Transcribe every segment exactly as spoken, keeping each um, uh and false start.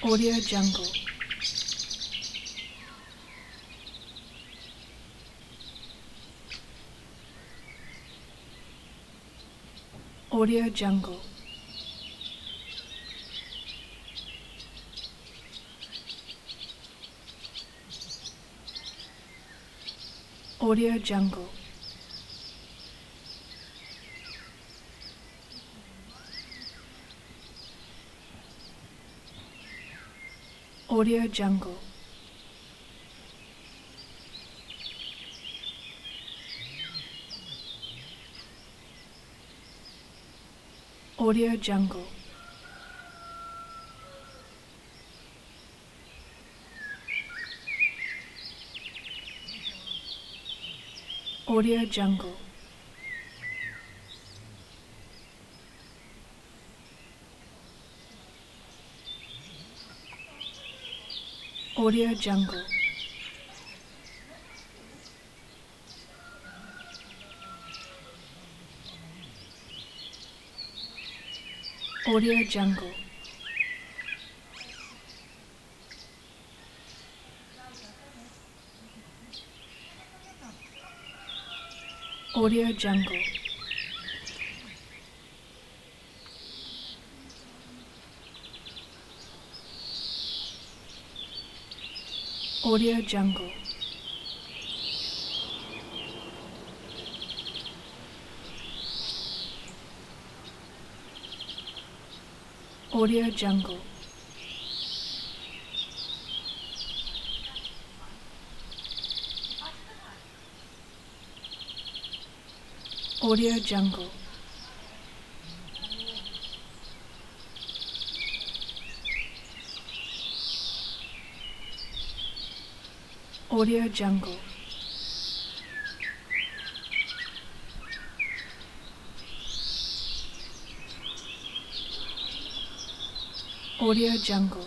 Audio Jungle. Audio Jungle. Audio Jungle. Audio Jungle. Audio Jungle. Audio Jungle. Audio Jungle. Audio Jungle. Audio Jungle. Audio Jungle. Audio Jungle. Audio Jungle. Audio Jungle. Audio Jungle.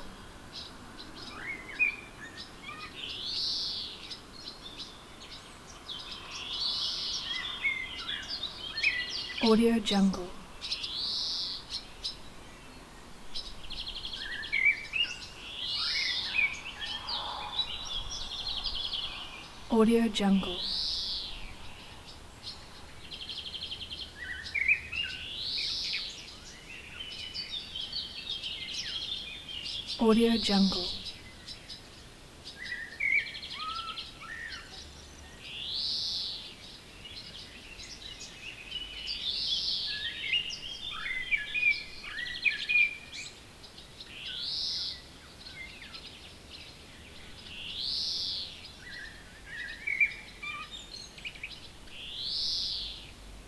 Audio Jungle. Audio Jungle. Audio Jungle.